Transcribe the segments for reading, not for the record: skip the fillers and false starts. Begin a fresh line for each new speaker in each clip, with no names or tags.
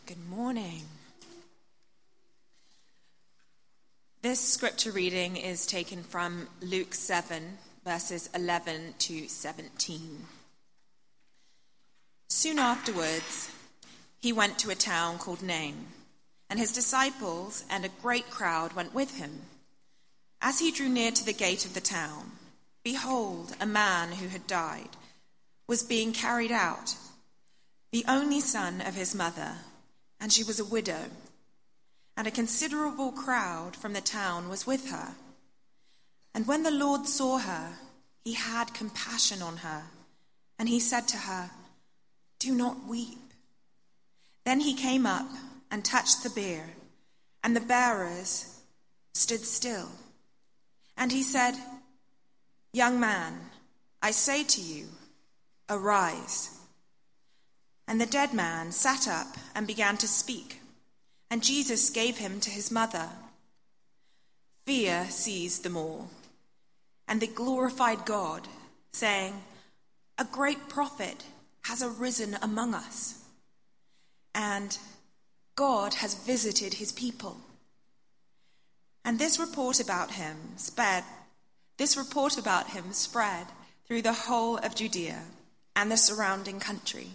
Good morning. This scripture reading is taken from Luke 7, verses 11 to 17. Soon afterwards, he went to a town called Nain, and his disciples and a great crowd went with him. As he drew near to the gate of the town, behold, a man who had died was being carried out, the only son of his mother, and she was a widow, and a considerable crowd from the town was with her. And when the Lord saw her, he had compassion on her, and he said to her, "Do not weep." Then he came up and touched the bier, and the bearers stood still. And he said, "Young man, I say to you, arise." And the dead man sat up and began to speak, and Jesus gave him to his mother. Fear seized them all, and they glorified God, saying, "A great prophet has arisen among us, and God has visited his people." And this report about him spread through the whole of Judea and the surrounding country.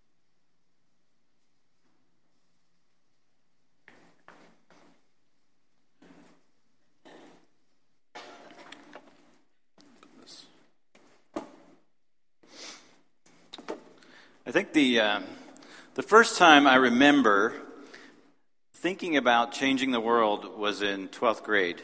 I think the first time I remember thinking about changing the world was in 12th grade.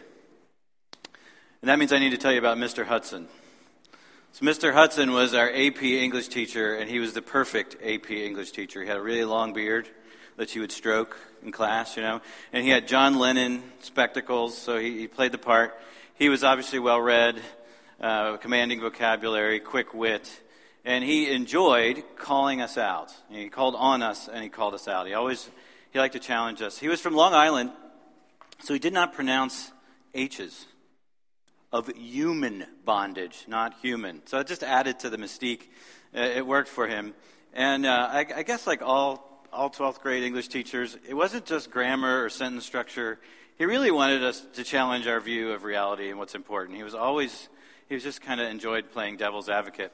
And that means I need to tell you about Mr. Hudson. So Mr. Hudson was our AP English teacher, and he was the perfect AP English teacher. He had a really long beard that you would stroke in class, and he had John Lennon spectacles, so he played the part. He was obviously well-read, commanding vocabulary, quick wit. And he enjoyed calling us out. He called on us and he called us out. He liked to challenge us. He was from Long Island, so he did not pronounce H's of human bondage, not human. So it just added to the mystique. It worked for him. And I guess like all 12th grade English teachers, it wasn't just grammar or sentence structure. He really wanted us to challenge our view of reality and what's important. He was just kind of enjoyed playing devil's advocate.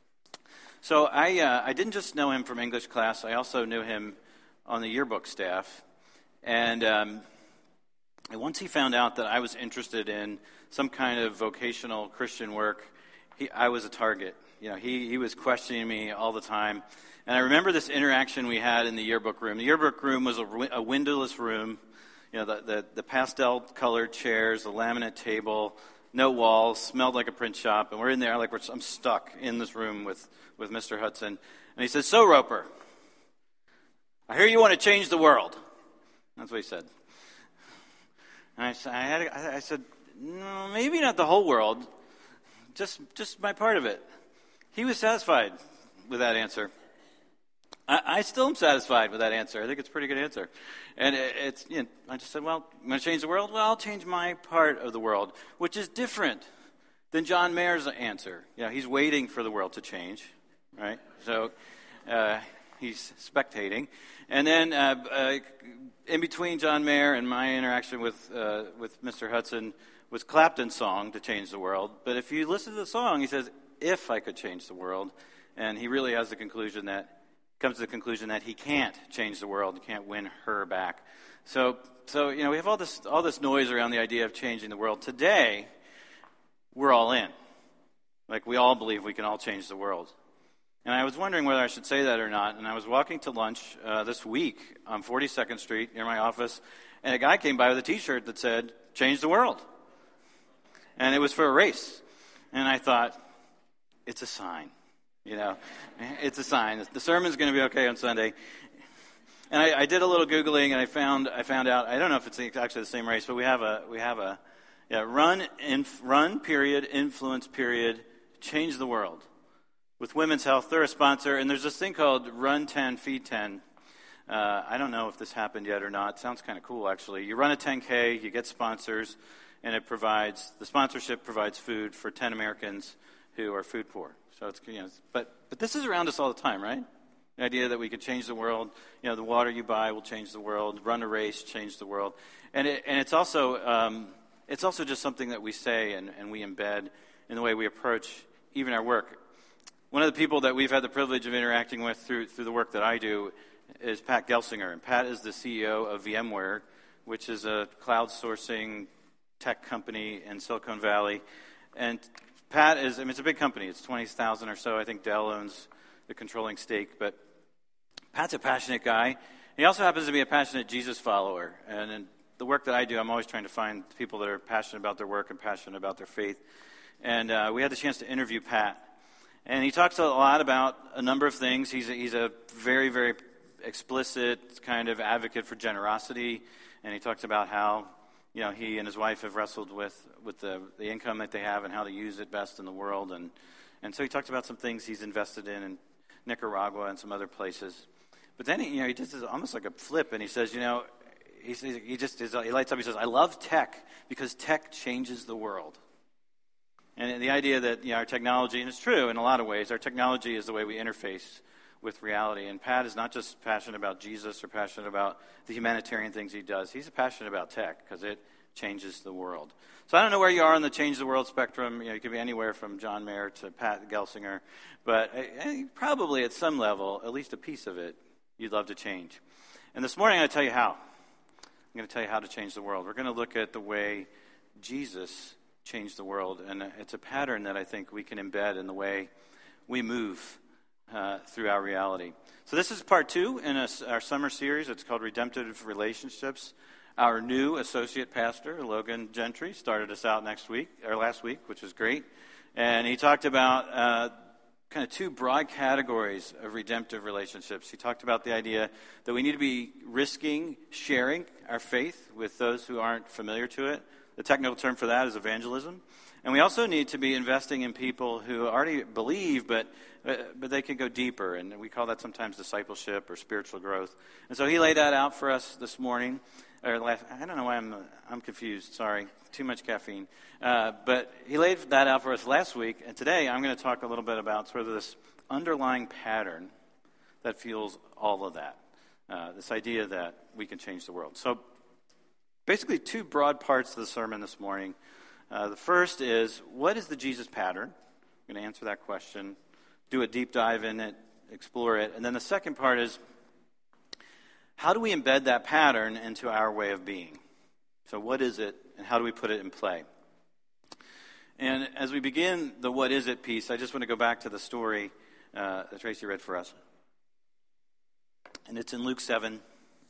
So I didn't just know him from English class. I also knew him on the yearbook staff. And once he found out that I was interested in some kind of vocational Christian work, I was a target. He was questioning me all the time. And I remember this interaction we had in the yearbook room. The yearbook room was a windowless room. The pastel-colored chairs, the laminate table, no walls, smelled like a print shop, and we're in there I'm stuck in this room with Mr. Hudson. And he says, "So, Roper, I hear you want to change the world." That's what he said. And I said, "No, maybe not the whole world, just my part of it." He was satisfied with that answer. I still am satisfied with that answer. I think it's a pretty good answer. And I just said, "Well, I'm going to change the world? Well, I'll change my part of the world," which is different than John Mayer's answer. He's waiting for the world to change, right? So he's spectating. And then in between John Mayer and my interaction with Mr. Hudson was Clapton's song, "To Change the World." But if you listen to the song, he says, "If I could change the world." And he really comes to the conclusion that he can't change the world. He can't win her back. So we have all this noise around the idea of changing the world. Today, we're all in. We all believe we can all change the world. And I was wondering whether I should say that or not. And I was walking to lunch this week on 42nd Street near my office, and a guy came by with a T-shirt that said, "Change the world." And it was for a race. And I thought, it's a sign. It's a sign. The sermon's going to be okay on Sunday. And I did a little Googling, and I found out, I don't know if it's actually the same race, but we have a run period, influence period, change the world. With Women's Health, they're a sponsor, and there's this thing called Run 10, Feed 10. I don't know if this happened yet or not. It sounds kind of cool, actually. You run a 10K, you get sponsors, and the sponsorship provides food for 10 Americans who are food poor. So it's, but this is around us all the time, right? The idea that we could change the world. The water you buy will change the world. Run a race, change the world. And it's also just something that we say and we embed in the way we approach even our work. One of the people that we've had the privilege of interacting with through the work that I do is Pat Gelsinger. And Pat is the CEO of VMware, which is a cloud sourcing tech company in Silicon Valley. And Pat it's a big company. It's 20,000 or so. I think Dell owns the controlling stake. But Pat's a passionate guy. He also happens to be a passionate Jesus follower. And in the work that I do, I'm always trying to find people that are passionate about their work and passionate about their faith. And we had the chance to interview Pat. And he talks a lot about a number of things. He's a very, very explicit kind of advocate for generosity. And he talks about how he and his wife have wrestled with the income that they have and how to use it best in the world. And so he talked about some things he's invested in Nicaragua and some other places. But then he just is almost like a flip, and he says, he lights up. He says, "I love tech because tech changes the world." And the idea that our technology, and it's true in a lot of ways, our technology is the way we interface with reality. And Pat is not just passionate about Jesus or passionate about the humanitarian things he does. He's passionate about tech because it changes the world. So I don't know where you are on the change the world spectrum. You could be anywhere from John Mayer to Pat Gelsinger. But probably at some level, at least a piece of it, you'd love to change. And this morning I'm going to tell you how. I'm going to tell you how to change the world. We're going to look at the way Jesus changed the world. And it's a pattern that I think we can embed in the way we move through our reality. So this is part 2 in our summer series. It's called Redemptive Relationships. Our new associate pastor, Logan Gentry, started us out last week, which was great. And he talked about kind of 2 broad categories of redemptive relationships. He talked about the idea that we need to be risking sharing our faith with those who aren't familiar to it. The technical term for that is evangelism. And we also need to be investing in people who already believe, but they can go deeper. And we call that sometimes discipleship or spiritual growth. And so he laid that out for us this morning. I don't know why I'm confused. Sorry, too much caffeine. But he laid that out for us last week. And today I'm going to talk a little bit about sort of this underlying pattern that fuels all of that. This idea that we can change the world. So basically 2 broad parts of the sermon this morning. The first is, what is the Jesus pattern? I'm going to answer that question, do a deep dive in it, explore it. And then the second part is, how do we embed that pattern into our way of being? So what is it, and how do we put it in play? And as we begin the what is it piece, I just want to go back to the story that Tracy read for us. And it's in Luke 7.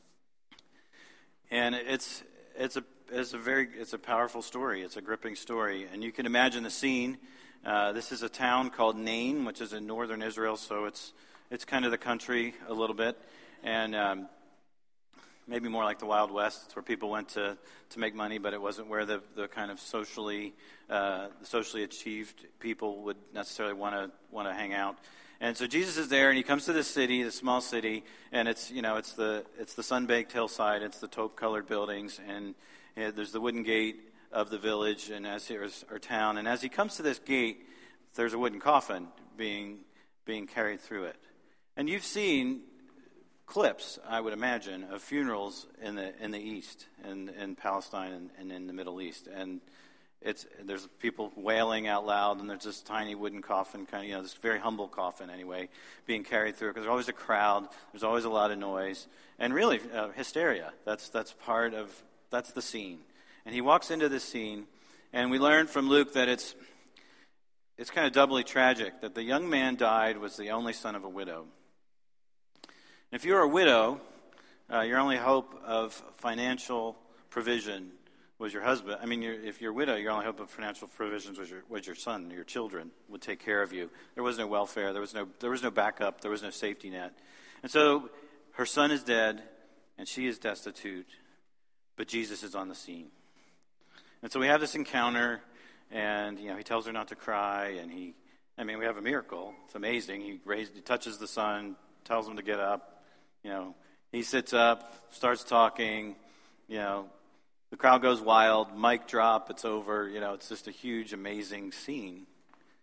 And it's a powerful story. It's a gripping story. And you can imagine the scene. This is a town called Nain, which is in northern Israel, so it's kind of the country a little bit. And maybe more like the Wild West. It's where people went to make money, but it wasn't where the kind of socially achieved people would necessarily want to hang out. And so Jesus is there, and he comes to this city, this small city, and it's the sun-baked hillside, it's the taupe-colored buildings, and there's the wooden gate of the village and or town. And as he comes to this gate, there's a wooden coffin being carried through it. And you've seen clips, I would imagine, of funerals in the East, in Palestine and in the Middle East, and there's people wailing out loud, and there's this tiny wooden coffin, kind of this very humble coffin anyway, being carried through because there's always a crowd, there's always a lot of noise, and really hysteria. That's the scene, and he walks into this scene, and we learn from Luke that it's kind of doubly tragic that the young man died was the only son of a widow. If you're a widow, your only hope of financial provision was your husband. I mean, if you're a widow, your only hope of financial provisions was your son. Your children would take care of you. There was no welfare. There was no backup. There was no safety net. And so her son is dead, and she is destitute, but Jesus is on the scene. And so we have this encounter, and he tells her not to cry, and we have a miracle. It's amazing. He touches the son, tells him to get up. He sits up, starts talking, the crowd goes wild, mic drop, it's over, it's just a huge, amazing scene.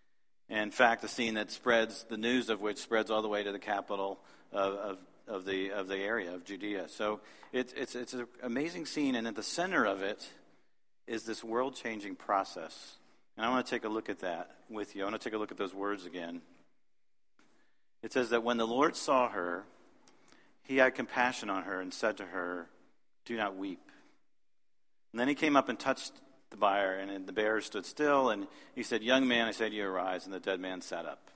In fact, a scene that spreads, the news of which spreads all the way to the capital of the area of Judea. So it's an amazing scene, and at the center of it is this world-changing process. And I want to take a look at that with you. I want to take a look at those words again. It says that when the Lord saw her, he had compassion on her and said to her, "Do not weep." And then he came up and touched the bier, and the bearer stood still, and he said, "Young man, I say to you, arise." And the dead man sat up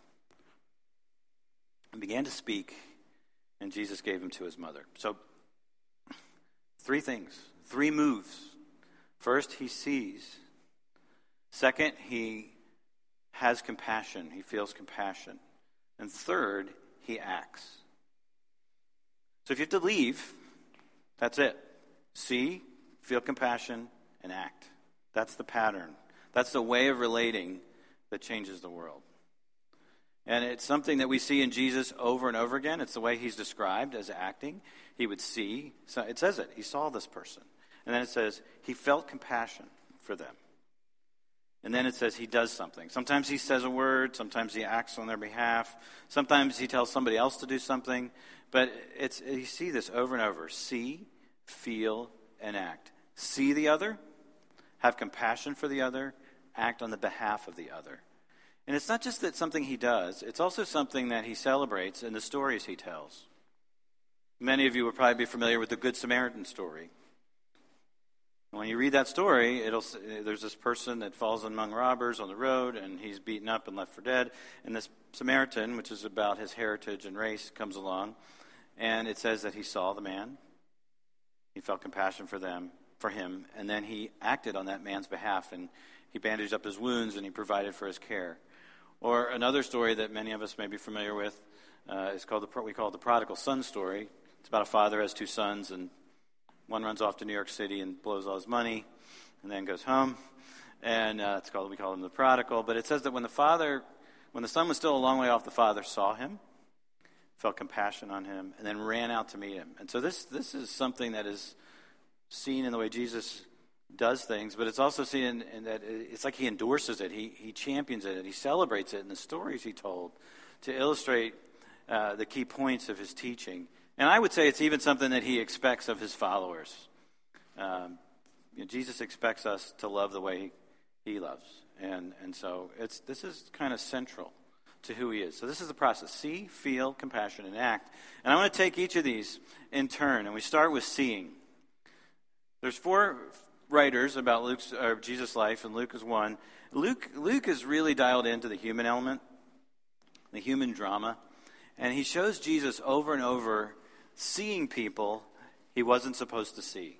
and began to speak, and Jesus gave him to his mother. So, 3 things, 3 moves. First, he sees. Second, he has compassion. He feels compassion. And third, he acts. So if you have to leave, that's it. See, feel compassion, and act. That's the pattern. That's the way of relating that changes the world. And it's something that we see in Jesus over and over again. It's the way he's described as acting. He would see. So it says it. He saw this person. And then it says he felt compassion for them. And then it says he does something. Sometimes he says a word. Sometimes he acts on their behalf. Sometimes he tells somebody else to do something. But you see this over and over. See, feel, and act. See the other. Have compassion for the other. Act on the behalf of the other. And it's not just that something he does. It's also something that he celebrates in the stories he tells. Many of you will probably be familiar with the Good Samaritan story. When you read that story, there's this person that falls among robbers on the road, and he's beaten up and left for dead. And this Samaritan, which is about his heritage and race, comes along, and it says that he saw the man. He felt compassion for him, and then he acted on that man's behalf, and he bandaged up his wounds, and he provided for his care. Or another story that many of us may be familiar with is we call it the prodigal son story. It's about a father who has 2 sons, and one runs off to New York City and blows all his money, and then goes home. And we call him the prodigal. But it says that when the son was still a long way off, the father saw him, felt compassion on him, and then ran out to meet him. And so this is something that is seen in the way Jesus does things, but it's also seen in that it's like he endorses it, he champions it, and he celebrates it in the stories he told to illustrate the key points of his teaching. And I would say it's even something that he expects of his followers. Jesus expects us to love the way he loves, and so this is kind of central to who he is. So this is the process: see, feel, compassion, and act. And I want to take each of these in turn, and we start with seeing. There's 4 writers about Jesus' life, and Luke is one. Luke is really dialed into the human element, the human drama, and he shows Jesus over and over seeing people he wasn't supposed to see.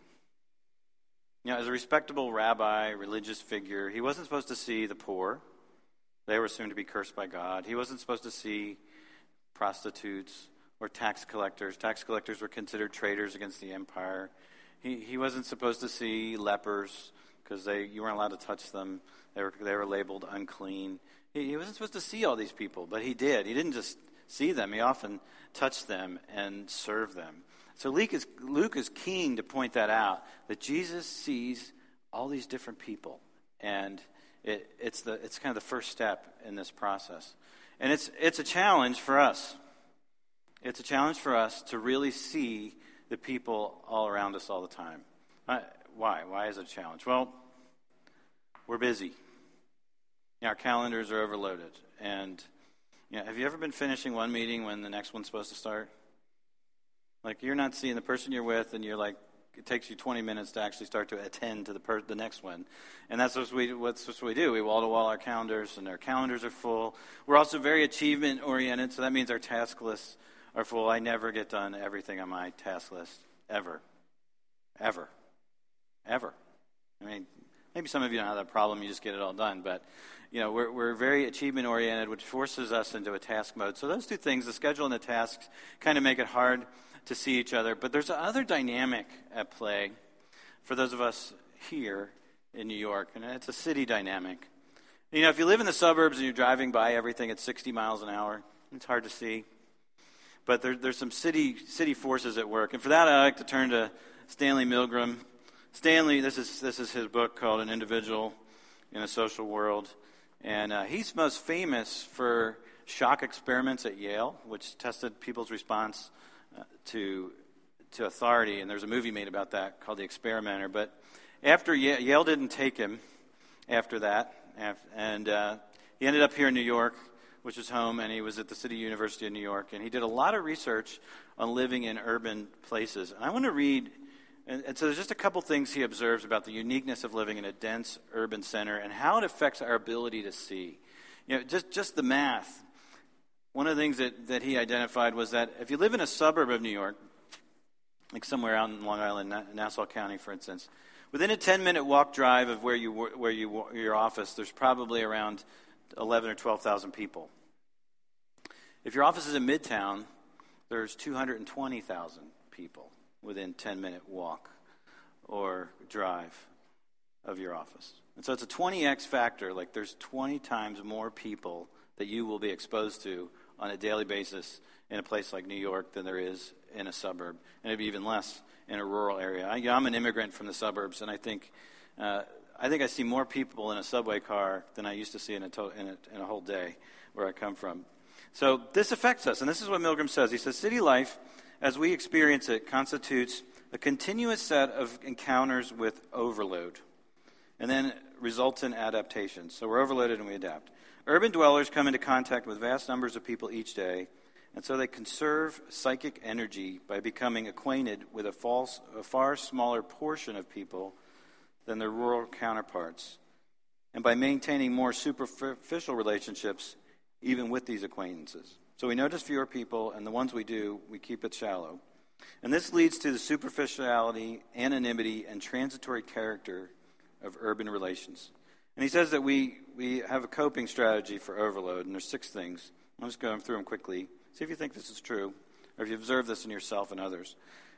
As a respectable rabbi, religious figure, he wasn't supposed to see the poor. They were assumed to be cursed by God. He wasn't supposed to see prostitutes or tax collectors. Tax collectors were considered traitors against the empire. He wasn't supposed to see lepers because you weren't allowed to touch them. They were labeled unclean. He wasn't supposed to see all these people, but he did. He didn't just see them. He often touched them and served them. So Luke is keen to point that out, that Jesus sees all these different people, and it's kind of the first step in this process. And it's a challenge for us. It's a challenge for us to really see the people all around us all the time. Why? Why is it a challenge? Well, we're busy. Our calendars are overloaded. And have you ever been finishing one meeting when the next one's supposed to start? Like, you're not seeing the person you're with, and you're like, it takes you 20 minutes to actually start to attend to the next one. And that's what we do. We wall-to-wall our calendars, and our calendars are full. We're also very achievement-oriented, so that means our task lists are full. I never get done everything on my task list, ever. Ever. Ever. I mean, maybe some of you don't have that problem. You just get it all done. But, we're very achievement-oriented, which forces us into a task mode. So those 2 things, the schedule and the tasks, kind of make it hard to see each other. But there's another dynamic at play for those of us here in New York, and it's a city dynamic. If you live in the suburbs and you're driving by everything at 60 miles an hour, it's hard to see. But there's some city forces at work. And for that, I like to turn to Stanley Milgram. Stanley, this is his book called An Individual in a Social World. And he's most famous for shock experiments at Yale, which tested people's response to authority. And there's a movie made about that called The Experimenter. But after Yale didn't take him after that, and he ended up here in New York, which is home, and he was at the City University of New York. And he did a lot of research on living in urban places. And I want to read, and so there's just a couple things he observes about the uniqueness of living in a dense urban center and how it affects our ability to see. Just the math. One of the things that he identified was that if you live in a suburb of New York, like somewhere out in Long Island, Nassau County, for instance, within a 10-minute walk drive of your office, there's probably around 11 or 12,000 people. If your office is in Midtown, there's 220,000 people within 10-minute walk or drive of your office. And so it's a 20x factor, like there's 20 times more people that you will be exposed to on a daily basis in a place like New York than there is in a suburb, and it'd be even less in a rural area. I'm an immigrant from the suburbs, and I think I see more people in a subway car than I used to see in a whole day where I come from. So this affects us, and this is what Milgram says. He says, city life, as we experience it, constitutes a continuous set of encounters with overload, and then results in adaptation. So we're overloaded and we adapt. Urban dwellers come into contact with vast numbers of people each day, and so they conserve psychic energy by becoming acquainted with a far smaller portion of people than their rural counterparts, and by maintaining more superficial relationships even with these acquaintances. So we notice fewer people, and the ones we do, we keep it shallow. And this leads to the superficiality, anonymity, and transitory character of urban relations. And he says that we have a coping strategy for overload, and there's 6 things. I'll just go through them quickly. See if you think this is true, or if you observe this in yourself and others.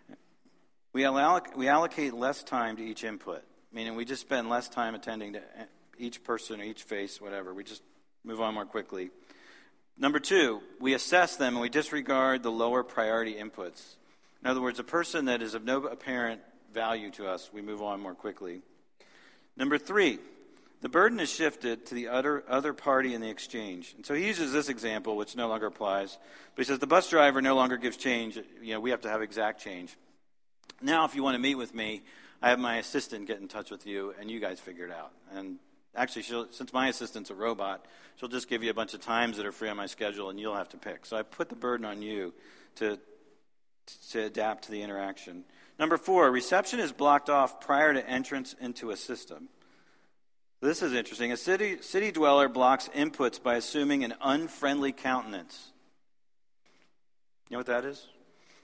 We allocate less time to each input, meaning we just spend less time attending to each person or each face, whatever. We just move on more quickly. Number 2, we assess them and we disregard the lower priority inputs. In other words, a person that is of no apparent value to us, we move on more quickly. Number 3, the burden is shifted to the other party in the exchange. And so he uses this example, which no longer applies. But he says the bus driver no longer gives change. We have to have exact change. Now, if you want to meet with me, I have my assistant get in touch with you, and you guys figure it out. And actually, since my assistant's a robot, she'll just give you a bunch of times that are free on my schedule, and you'll have to pick. So I put the burden on you to adapt to the interaction. Number 4, reception is blocked off prior to entrance into a system. This is interesting. A city dweller blocks inputs by assuming an unfriendly countenance. You know what that is?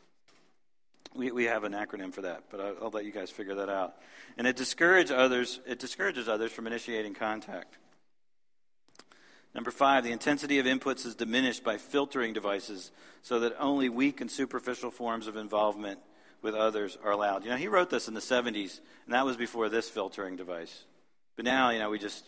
We have an acronym for that, but I'll let you guys figure that out. And it discourages others from initiating contact. Number 5, the intensity of inputs is diminished by filtering devices so that only weak and superficial forms of involvement with others are allowed. He wrote this in the 70s, and that was before this filtering device. But now, it's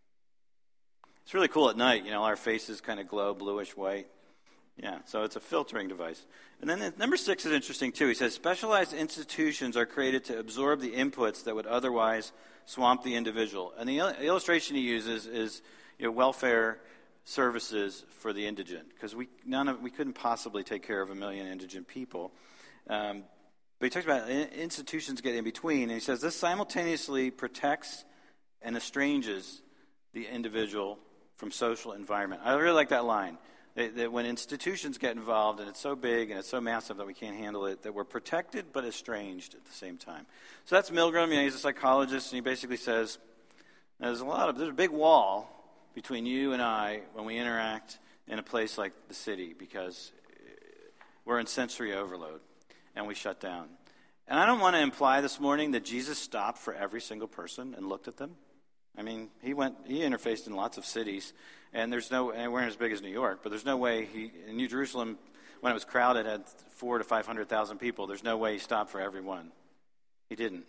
really cool at night. Our faces kind of glow bluish white. Yeah, so it's a filtering device. And then number 6 is interesting, too. He says, specialized institutions are created to absorb the inputs that would otherwise swamp the individual. And the illustration he uses is welfare services for the indigent, because we couldn't possibly take care of 1 million indigent people. But he talks about institutions get in between, and he says this simultaneously protects and estranges the individual from social environment. I really like that line. That when institutions get involved, and it's so big and it's so massive that we can't handle it, that we're protected but estranged at the same time. So that's Milgram. He's a psychologist, and he basically says there's a big wall between you and I when we interact in a place like the city, because we're in sensory overload and we shut down. And I don't want to imply this morning that Jesus stopped for every single person and looked at them. He interfaced in lots of cities, and and we're not as big as New York, but there's no way in New Jerusalem, when it was crowded, had 400,000 to 500,000 people. There's no way he stopped for everyone. He didn't.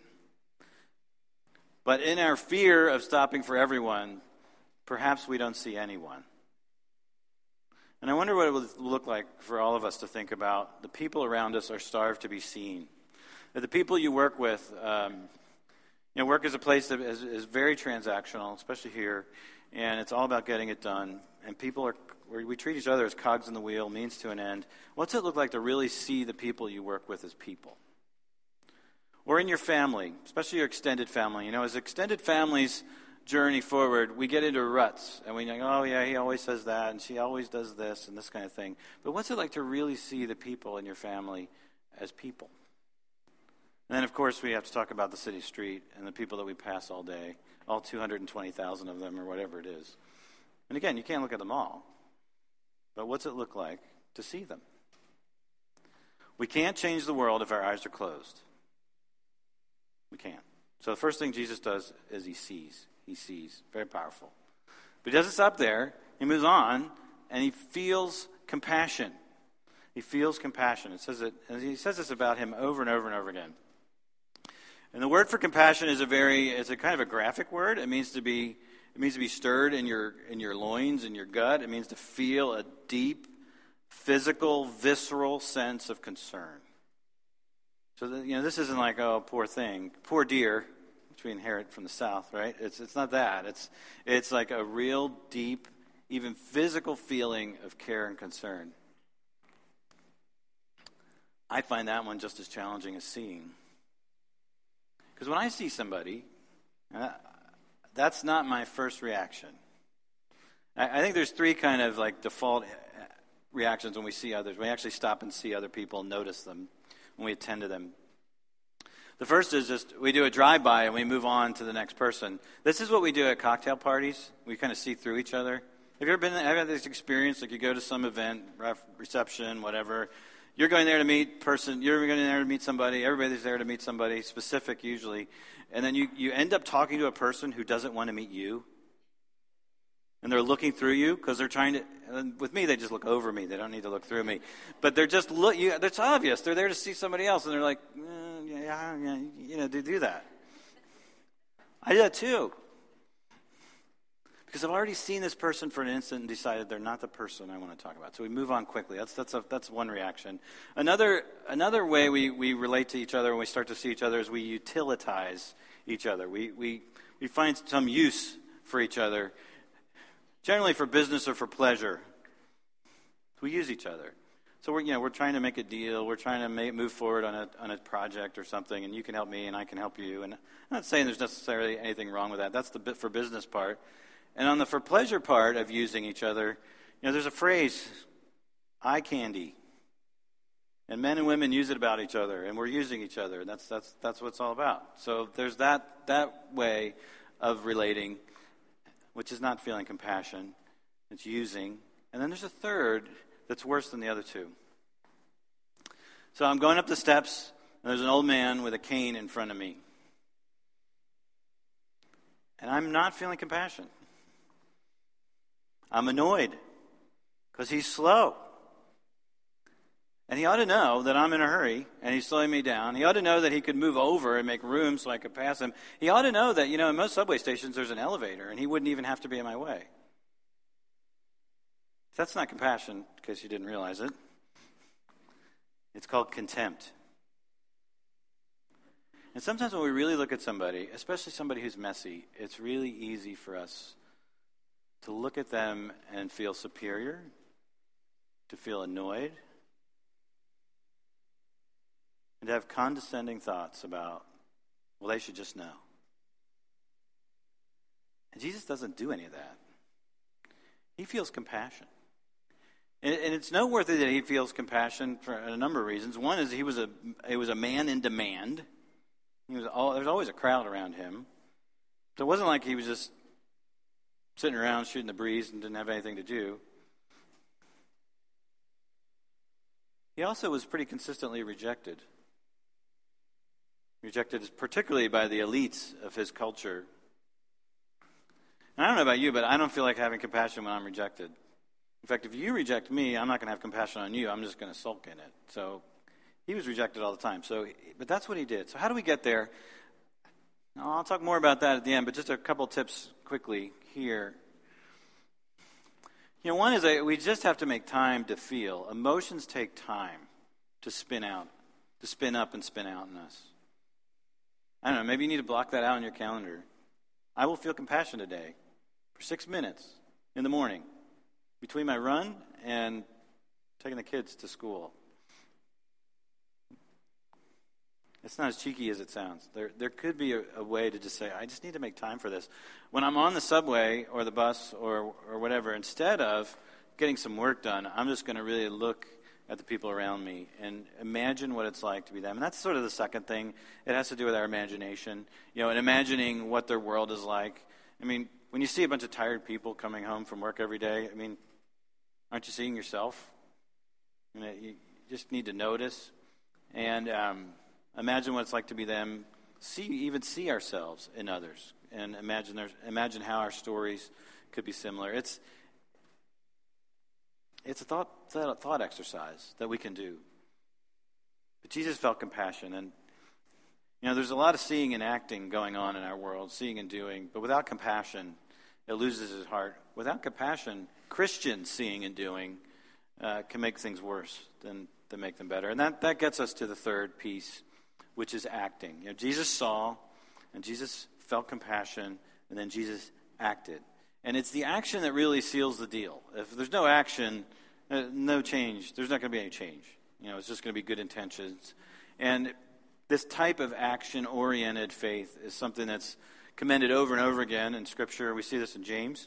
But in our fear of stopping for everyone, perhaps we don't see anyone. And I wonder what it would look like for all of us to think about the people around us are starved to be seen. That the people you work with, work is a place that is very transactional, especially here, and it's all about getting it done. And we treat each other as cogs in the wheel, means to an end. What's it look like to really see the people you work with as people? Or in your family, especially your extended family. As extended families journey forward, we get into ruts, and we think, oh yeah, he always says that, and she always does this, and this kind of thing. But what's it like to really see the people in your family as people? And then, of course, we have to talk about the city street and the people that we pass all day, all 220,000 of them or whatever it is. And again, you can't look at them all. But what's it look like to see them? We can't change the world if our eyes are closed. We can't. So the first thing Jesus does is he sees. He sees. Very powerful. But he doesn't stop there. He moves on, and he feels compassion. He feels compassion. And he says this about him over and over and over again. And the word for compassion is it's a kind of a graphic word. It means to be stirred in your loins, in your gut. It means to feel a deep, physical, visceral sense of concern. So this isn't like, oh, poor thing, poor dear, which we inherit from the South, right? It's not that. It's like a real deep, even physical feeling of care and concern. I find that one just as challenging as seeing. Because when I see somebody, that's not my first reaction. I think there's three kind of like default reactions when we see others. We actually stop and see other people, notice them, when we attend to them. The first is just we do a drive-by and we move on to the next person. This is what we do at cocktail parties. We kind of see through each other. Have you ever had this experience? Like you go to some event, reception, whatever. You're going there to meet You're going there to meet somebody. Everybody's there to meet somebody specific usually, and then you end up talking to a person who doesn't want to meet you, and they're looking through you because they're trying to. And with me, they just look over me. They don't need to look through me, but they're just It's obvious they're there to see somebody else, and they're like, they do that. I do that too. Because I've already seen this person for an instant and decided they're not the person I want to talk about. So we move on quickly. That's one reaction. Another way we relate to each other when we start to see each other is we utilitize each other. We find some use for each other, generally for business or for pleasure. We use each other. So we're trying to make a deal. We're trying to move forward on a project or something, and you can help me and I can help you. And I'm not saying there's necessarily anything wrong with that. That's the bit for business part. And on the for pleasure part of using each other, there's a phrase, eye candy. And men and women use it about each other, and we're using each other. And that's what it's all about. So there's that way of relating, which is not feeling compassion. It's using. And then there's a third that's worse than the other two. So I'm going up the steps, and there's an old man with a cane in front of me. And I'm not feeling compassion. I'm annoyed because he's slow. And he ought to know that I'm in a hurry and he's slowing me down. He ought to know that he could move over and make room so I could pass him. He ought to know that, in most subway stations there's an elevator and he wouldn't even have to be in my way. That's not compassion, in case you didn't realize it. It's called contempt. And sometimes when we really look at somebody, especially somebody who's messy, it's really easy for us to look at them and feel superior, to feel annoyed, and to have condescending thoughts about, well, they should just know. And Jesus doesn't do any of that. He feels compassion. And it's noteworthy that he feels compassion for a number of reasons. One is he was a man in demand. There's always a crowd around him. So it wasn't like he was just sitting around shooting the breeze and didn't have anything to do. He also was pretty consistently rejected. Rejected particularly by the elites of his culture. And I don't know about you, but I don't feel like having compassion when I'm rejected. In fact, if you reject me, I'm not going to have compassion on you. I'm just going to sulk in it. So he was rejected all the time. But that's what he did. So how do we get there? Now, I'll talk more about that at the end, but just a couple tips quickly here. One is we just have to make time to feel. Emotions take time to spin up and spin out in us. I don't know, maybe you need to block that out on your calendar. I will feel compassion today for for 6 minutes in the morning between my run and taking the kids to school. It's not as cheeky as it sounds. There could be a way to just say, I just need to make time for this. When I'm on the subway or the bus or whatever, instead of getting some work done, I'm just going to really look at the people around me and imagine what it's like to be them. And that's sort of the second thing. It has to do with our imagination, and imagining what their world is like. I mean, when you see a bunch of tired people coming home from work every day, I mean, aren't you seeing yourself? You just need to notice and imagine what it's like to be them. See ourselves in others, and imagine how our stories could be similar. It's a thought exercise that we can do. But Jesus felt compassion, and there's a lot of seeing and acting going on in our world, seeing and doing. But without compassion, it loses its heart. Without compassion, Christians seeing and doing can make things worse than make them better. And that gets us to the third piece, which is acting. Jesus saw, and Jesus felt compassion, and then Jesus acted. And it's the action that really seals the deal. If there's no action, no change, there's not going to be any change. It's just going to be good intentions. And this type of action-oriented faith is something that's commended over and over again in Scripture. We see this in James.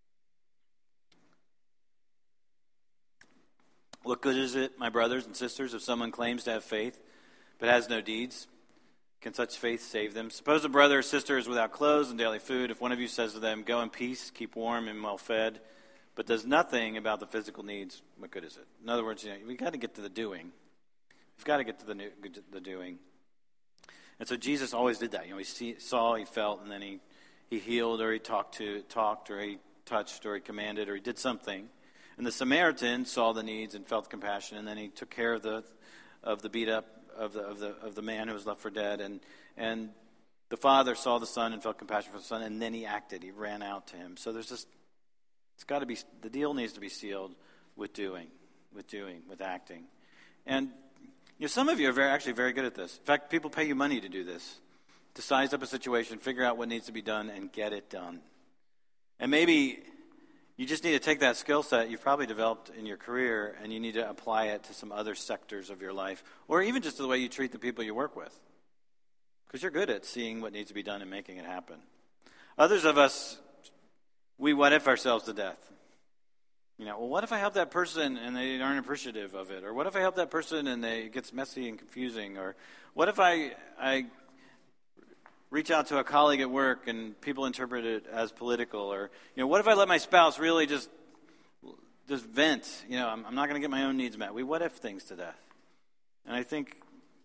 What good is it, my brothers and sisters, if someone claims to have faith but has no deeds? Can such faith save them? Suppose a brother or sister is without clothes and daily food. If one of you says to them, go in peace, keep warm and well fed, but does nothing about the physical needs, what good is it? In other words, we've got to get to the doing. We've got to get to the doing. And so Jesus always did that. He saw, he felt, and then he healed, or he talked, or he touched, or he commanded, or he did something. And the Samaritan saw the needs and felt compassion, and then he took care of the beat up of the man who was left for dead, and the father saw the son and felt compassion for the son, and then he acted. He ran out to him. So it's got to be, the deal needs to be sealed with doing, with acting. And some of you are actually very good at this. In fact, people pay you money to do this, to size up a situation, figure out what needs to be done, and get it done. And maybe you just need to take that skill set you've probably developed in your career, and you need to apply it to some other sectors of your life, or even just to the way you treat the people you work with. Because you're good at seeing what needs to be done and making it happen. Others of us, we what-if ourselves to death. Well, what if I help that person and they aren't appreciative of it? Or what if I help that person and it gets messy and confusing? Or what if I reach out to a colleague at work and people interpret it as political? Or, what if I let my spouse really just vent? I'm not going to get my own needs met. We what-if things to death. And I think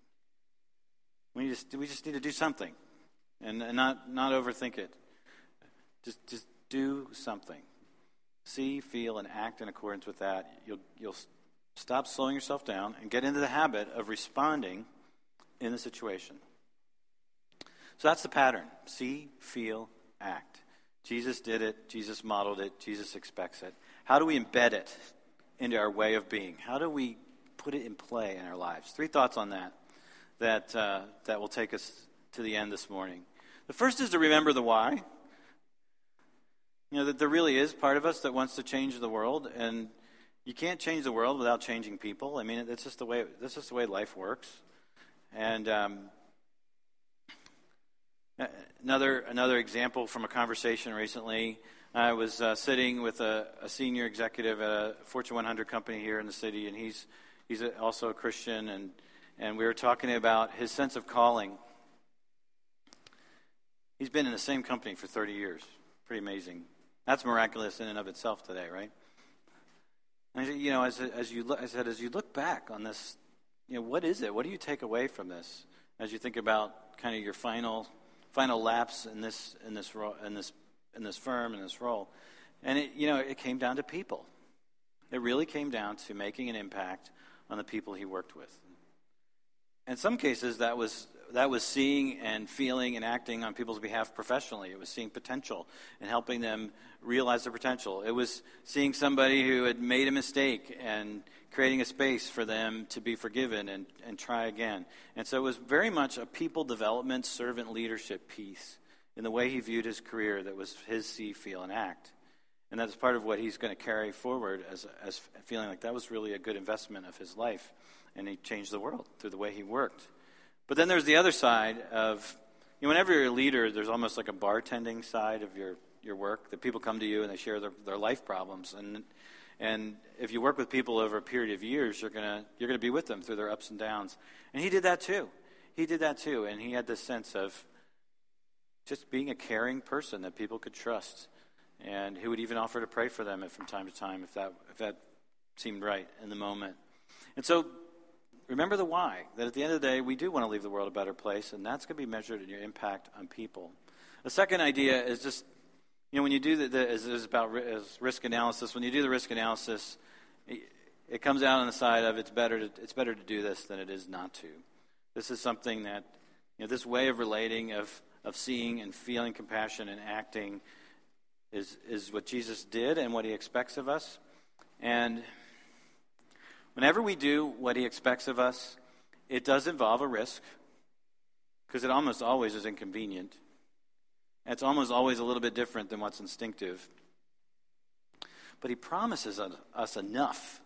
we just need to do something and not overthink it. Just do something. See, feel, and act in accordance with that. You'll stop slowing yourself down and get into the habit of responding in the situation. So that's the pattern. See, feel, act. Jesus did it. Jesus modeled it. Jesus expects it. How do we embed it into our way of being? How do we put it in play in our lives? 3 thoughts on that will take us to the end this morning. The first is to remember the why. That there really is part of us that wants to change the world, and you can't change the world without changing people. I mean, that's just the way life works. And another example from a conversation recently. I was sitting with a senior executive at a Fortune 100 company here in the city, and he's also a Christian, and we were talking about his sense of calling. He's been in the same company for 30 years. Pretty amazing. That's miraculous in and of itself today, right? And as you look back on this, what is it? What do you take away from this as you think about kind of your final laps in this firm, in this role? And it came down to people. It really came down to making an impact on the people he worked with. In some cases, that was seeing and feeling and acting on people's behalf professionally. It was seeing potential and helping them realize their potential. It was seeing somebody who had made a mistake and creating a space for them to be forgiven and try again. And so it was very much a people development, servant leadership piece in the way he viewed his career that was his see, feel, and act. And that's part of what he's going to carry forward as feeling like that was really a good investment of his life. And he changed the world through the way he worked. But then there's the other side of, whenever you're a leader, there's almost like a bartending side of your work, that people come to you and they share their life problems. And if you work with people over a period of years, you're gonna be with them through their ups and downs. And he did that too. And he had this sense of just being a caring person that people could trust. And he would even offer to pray for them from time to time if that seemed right in the moment. And so remember the why, that at the end of the day, we do want to leave the world a better place, and that's going to be measured in your impact on people. The second idea is just, when you do is about risk analysis. When you do the risk analysis, it comes out on the side of it's better to do this than it is not to. This is something that, this way of relating, of seeing and feeling compassion and acting is what Jesus did and what he expects of us. And whenever we do what he expects of us, it does involve a risk, because it almost always is inconvenient. And it's almost always a little bit different than what's instinctive. But he promises us enough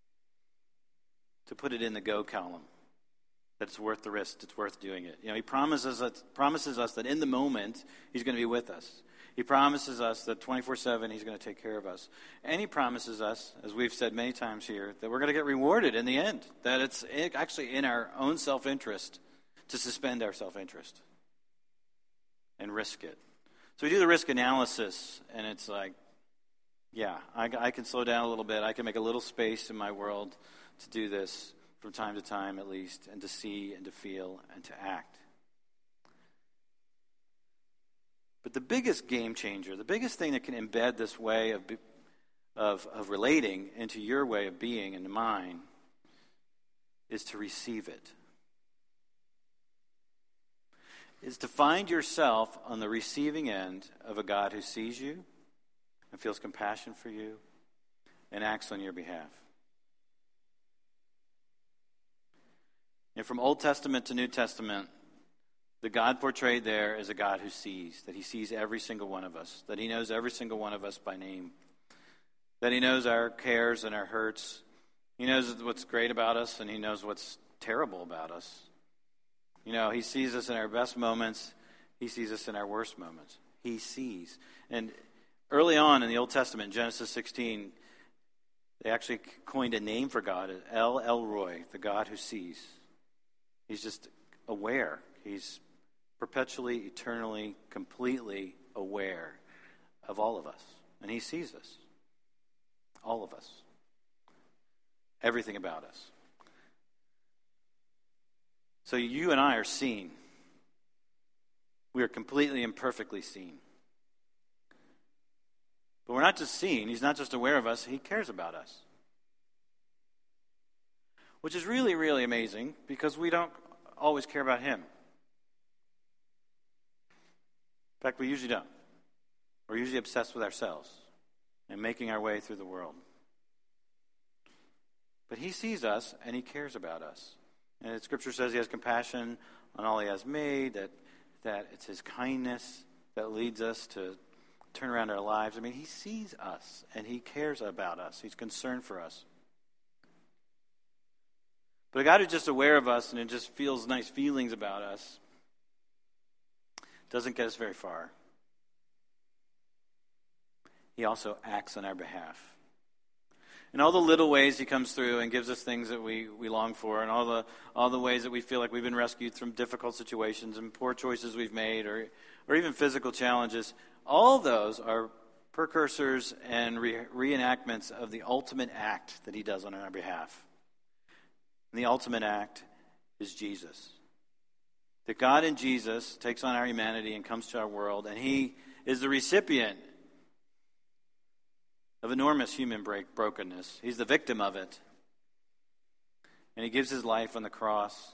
to put it in the go column, that it's worth the risk, it's worth doing it. He promises us that in the moment, he's going to be with us. He promises us that 24/7 he's going to take care of us. And he promises us, as we've said many times here, that we're going to get rewarded in the end. That it's actually in our own self-interest to suspend our self-interest and risk it. So we do the risk analysis, and it's like, I can slow down a little bit. I can make a little space in my world to do this from time to time at least, and to see and to feel and to act. But the biggest game changer, the biggest thing that can embed this way of relating into your way of being and mine, is to receive it. Is to find yourself on the receiving end of a God who sees you and feels compassion for you and acts on your behalf. And from Old Testament to New Testament, the God portrayed there is a God who sees, that he sees every single one of us, that he knows every single one of us by name, that he knows our cares and our hurts. He knows what's great about us, and he knows what's terrible about us. He sees us in our best moments. He sees us in our worst moments. He sees. And early on in the Old Testament, Genesis 16, they actually coined a name for God, El Elroy, the God who sees. He's just aware. He's perpetually, eternally, completely aware of all of us. And he sees us. All of us. Everything about us. So you and I are seen. We are completely and perfectly seen. But we're not just seen. He's not just aware of us. He cares about us. Which is really, really amazing, because we don't always care about him. In fact, we usually don't. We're usually obsessed with ourselves and making our way through the world. But he sees us and he cares about us. And Scripture says he has compassion on all he has made, that it's his kindness that leads us to turn around our lives. I mean, he sees us and he cares about us. He's concerned for us. But a God who's just aware of us and who just feels nice feelings about us doesn't get us very far. He also acts on our behalf. In all the little ways he comes through and gives us things that we long for, and all the ways that we feel like we've been rescued from difficult situations and poor choices we've made, or even physical challenges, all those are precursors and reenactments of the ultimate act that he does on our behalf. And the ultimate act is Jesus. That God in Jesus takes on our humanity and comes to our world, and he is the recipient of enormous human brokenness. He's the victim of it. And he gives his life on the cross,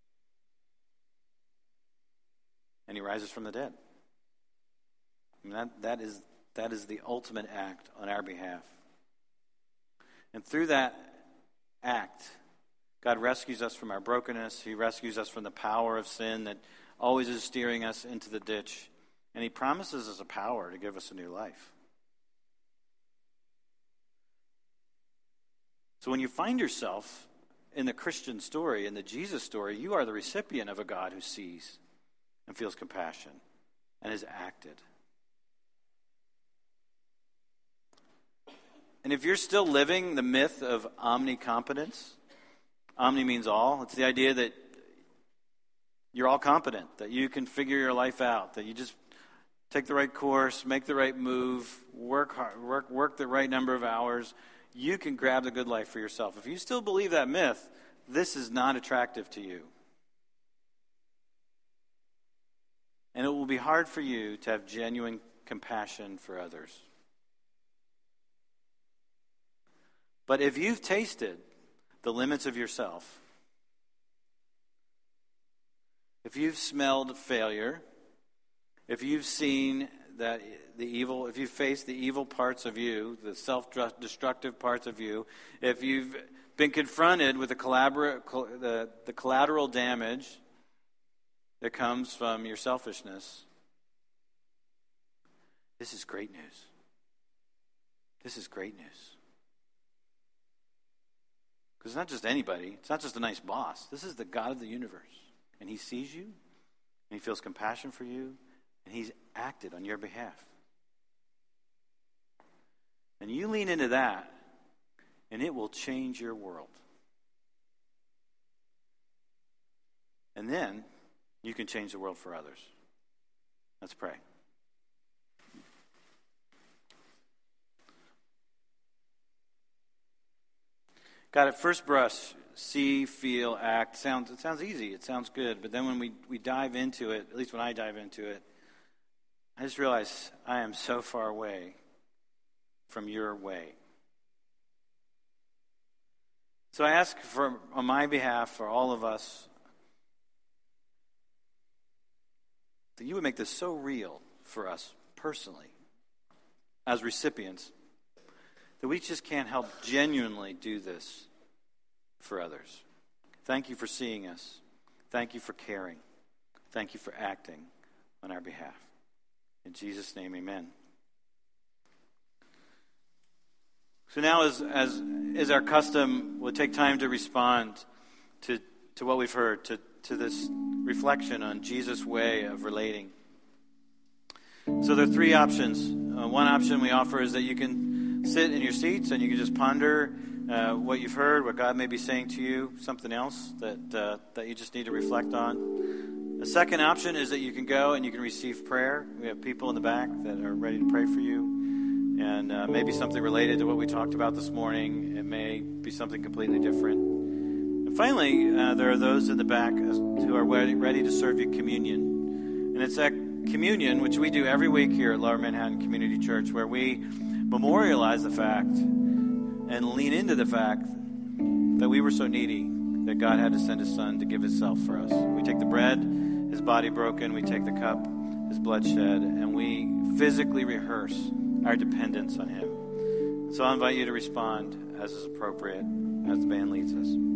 and he rises from the dead. And that is the ultimate act on our behalf. And through that act, God rescues us from our brokenness. He rescues us from the power of sin that always is steering us into the ditch. And he promises us a power to give us a new life. So when you find yourself in the Christian story, in the Jesus story, you are the recipient of a God who sees and feels compassion and has acted. And if you're still living the myth of omnicompetence, omni means all. It's the idea that you're all competent, that you can figure your life out, that you just take the right course, make the right move, work hard, work the right number of hours. You can grab the good life for yourself. If you still believe that myth, this is not attractive to you. And it will be hard for you to have genuine compassion for others. But if you've tasted the limits of yourself, if you've smelled failure, if you've seen that the evil, if you've faced the evil parts of you, the self-destructive parts of you, if you've been confronted with the collateral damage that comes from your selfishness, this is great news. This is great news. Because it's not just anybody. It's not just a nice boss. This is the God of the universe. And he sees you, and he feels compassion for you, and he's acted on your behalf. And you lean into that, and it will change your world. And then you can change the world for others. Let's pray. God, at first brush, see, feel, act, it sounds easy, it sounds good, but then when we dive into it, at least when I dive into it, I just realize I am so far away from your way. So I ask on my behalf, for all of us, that you would make this so real for us personally, as recipients, that we just can't help genuinely do this for others. Thank you for seeing us. Thank you for caring. Thank you for acting on our behalf. In Jesus' name, amen. So now, as is our custom, we'll take time to respond to what we've heard, to this reflection on Jesus' way of relating. So there are three options. One option we offer is that you can sit in your seats and you can just ponder what you've heard, what God may be saying to you, something else that you just need to reflect on. The second option is that you can go and you can receive prayer. We have people in the back that are ready to pray for you. And maybe something related to what we talked about this morning. It may be something completely different. And finally, there are those in the back who are ready to serve you communion. And it's that communion, which we do every week here at Lower Manhattan Community Church, where we memorialize the fact and lean into the fact that we were so needy that God had to send his son to give himself for us. We take the bread, his body broken, we take the cup, his blood shed, and we physically rehearse our dependence on him. So I invite you to respond as is appropriate as the band leads us.